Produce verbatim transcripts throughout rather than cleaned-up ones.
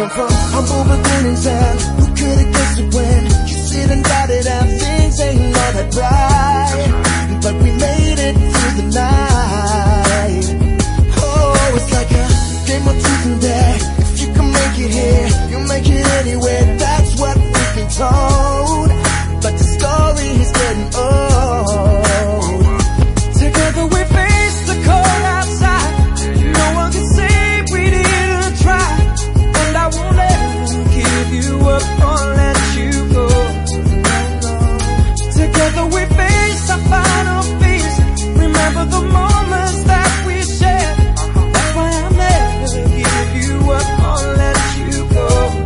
come from humble beginnings, and who could have guessed it when you sit and got it and things ain't all that bright, but we made it through the night. Oh, it's like a game of truth and dare. If you can make it here, you'll make it anywhere. That's what we've been told, but the story is getting old. Together we face the cold outside. No one can say we didn't try, and I won't ever give you up or let you go. Together we face our final fears. Remember the moments that we shared. That's why I'll never give you up or let you go.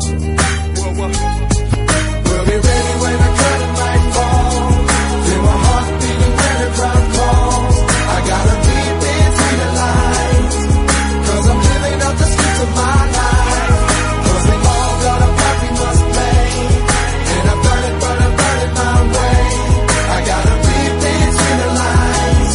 We'll be ready when the curtain might fall. Feel my heart beating when the crowd calls. I gotta read between the lines, cause I'm living up the script of my life. Cause we all got a part we must play, and I burn it, burn it, burn it my way. I gotta read between the lines,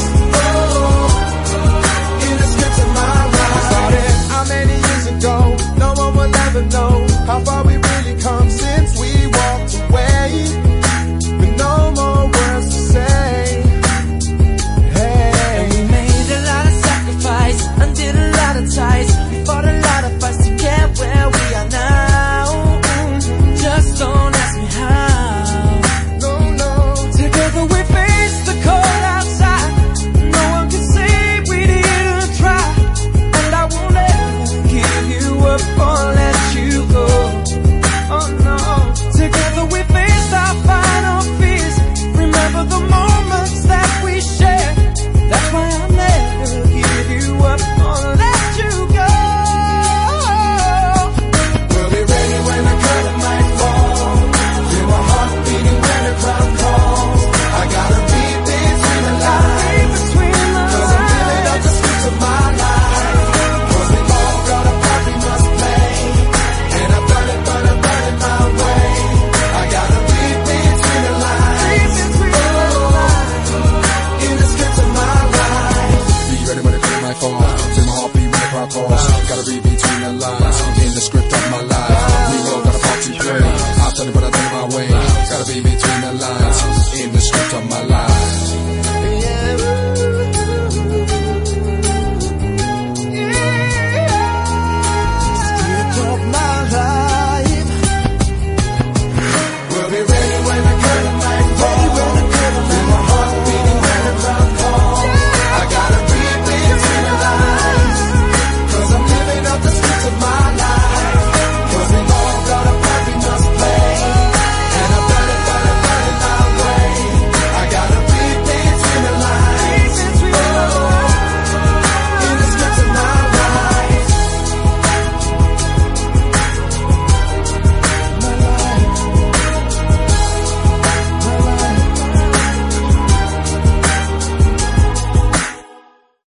oh, in the script of my life. Started how many years ago, no one will ever know how far we really come since we walked away, with no more words to say. Hey, and we made a lot of sacrifice, undid a lot of ties, we fought a lot of fights to get where we are now. Just don't ask me how. No, no. Together we face the cold outside. No one can say we didn't try, and I won't ever give you up or let you go. Oh no. Together we faced our final fears. Remember the moment